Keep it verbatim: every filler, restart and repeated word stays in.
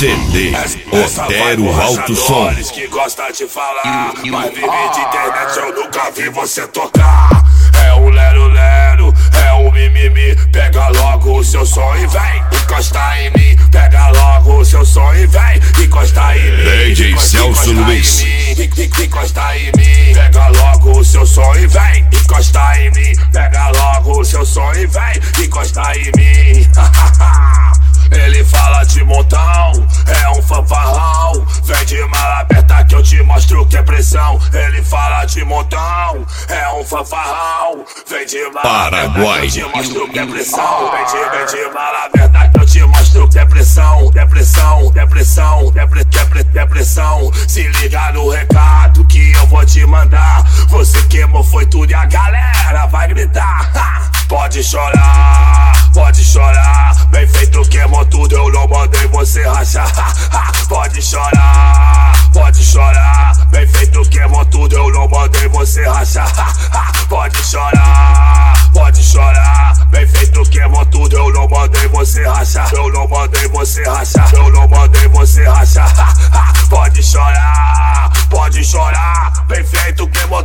C D Otero Alto Som. Que gosta de falar, mas vive de internet, eu nunca vi você tocar. É um lero-lero, é um mimimi. Pega logo o seu som e vem encostar em mim. Pega logo o seu som e vem encostar em mim. D J Celso Luiz. Encostar em mim. Pega logo o seu som e vem encostar em mim. Pega logo o seu som e vem encostar em mim. Ele fala de montão, é um fanfarrão. Vem de mala aberta que eu te mostro que é pressão. Ele fala de montão, é um fanfarrão. Vem de mala Paraguai. aberta que eu te mostro que é pressão. Vem de, vem de mala aberta que eu te mostro que é pressão. É pressão, é pressão, é, pre, é, pre, é pressão. Se liga no recado que eu vou te mandar. Você queimou foi tudo e a galera vai gritar. Ha! Pode chorar, pode chorar. Bem feito, queimou tudo, eu não mandei você rachar. Pode chorar, pode chorar. Bem feito, queimou tudo, eu não mandei você rachar. Pode chorar, pode chorar. Bem feito, queimou tudo, eu não mandei você rachar. Eu não mandei você rachar, eu não mandei você rachar. Pode chorar, pode chorar. Bem feito, queimou